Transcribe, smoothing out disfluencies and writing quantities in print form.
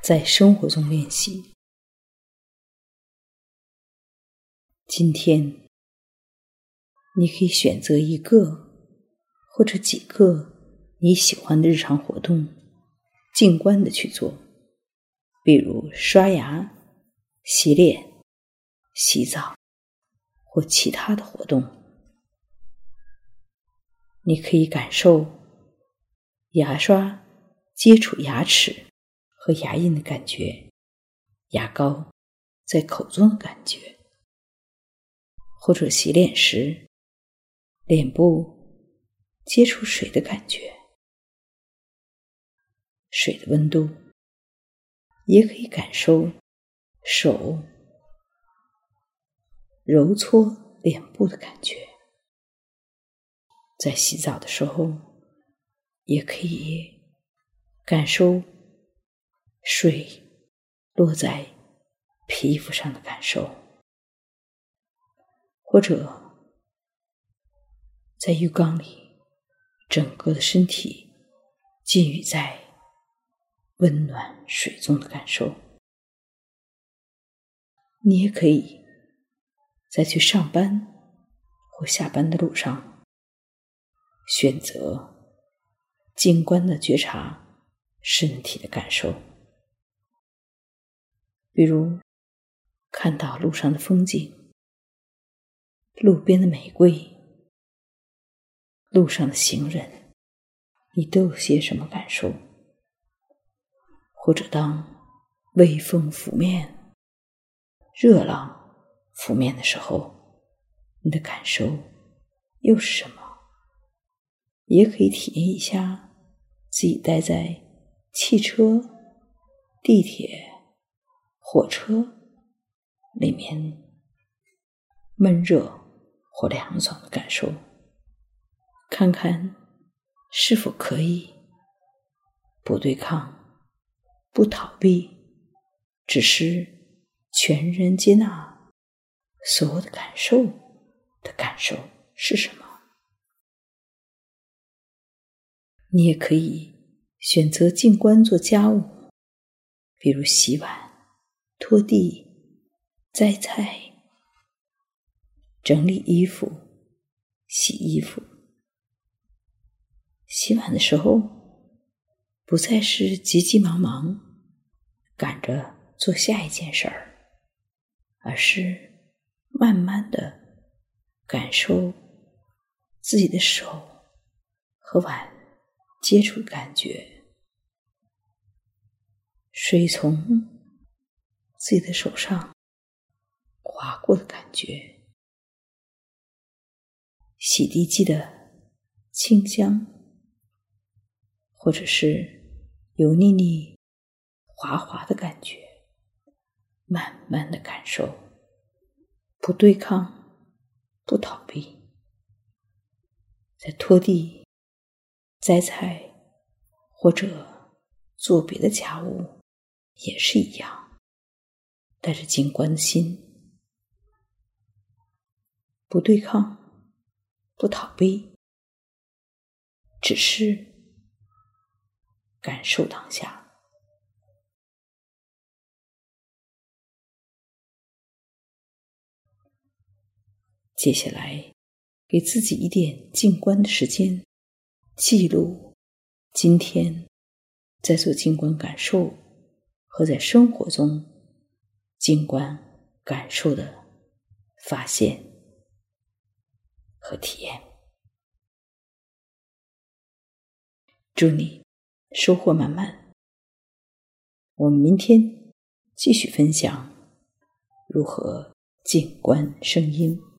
在生活中练习。今天，你可以选择一个或者几个你喜欢的日常活动，静观的去做，比如刷牙、洗脸、洗澡或其他的活动。你可以感受牙刷接触牙齿和牙龈的感觉，牙膏在口中的感觉，或者洗脸时脸部接触水的感觉，水的温度，也可以感受手揉搓脸部的感觉。在洗澡的时候，也可以感受水落在皮肤上的感受，或者在浴缸里，整个的身体浸浴在温暖水中的感受。你也可以在去上班或下班的路上，选择静观的觉察身体的感受，比如看到路上的风景，路边的玫瑰，路上的行人，你都有些什么感受？或者当微风拂面，热浪拂面的时候，你的感受又是什么？也可以体验一下自己待在汽车、地铁、火车里面闷热或凉爽的感受，看看是否可以不对抗、不逃避，只是全然接纳所有的感受的感受是什么。你也可以选择静观做家务，比如洗碗、拖地、摘菜、整理衣服、洗衣服。洗碗的时候，不再是急急忙忙赶着做下一件事儿，而是慢慢的感受自己的手和碗接触的感觉，水从自己的手上划过的感觉，洗涤剂的清香，或者是油腻腻滑滑的感觉，慢慢的感受，不对抗，不逃避。在拖地、摘菜或者做别的家务也是一样，带着静观的心，不对抗，不逃避，只是感受当下。接下来给自己一点静观的时间，记录今天在做静观感受和在生活中静观感受的发现和体验。祝你收获满满。我们明天继续分享如何静观声音。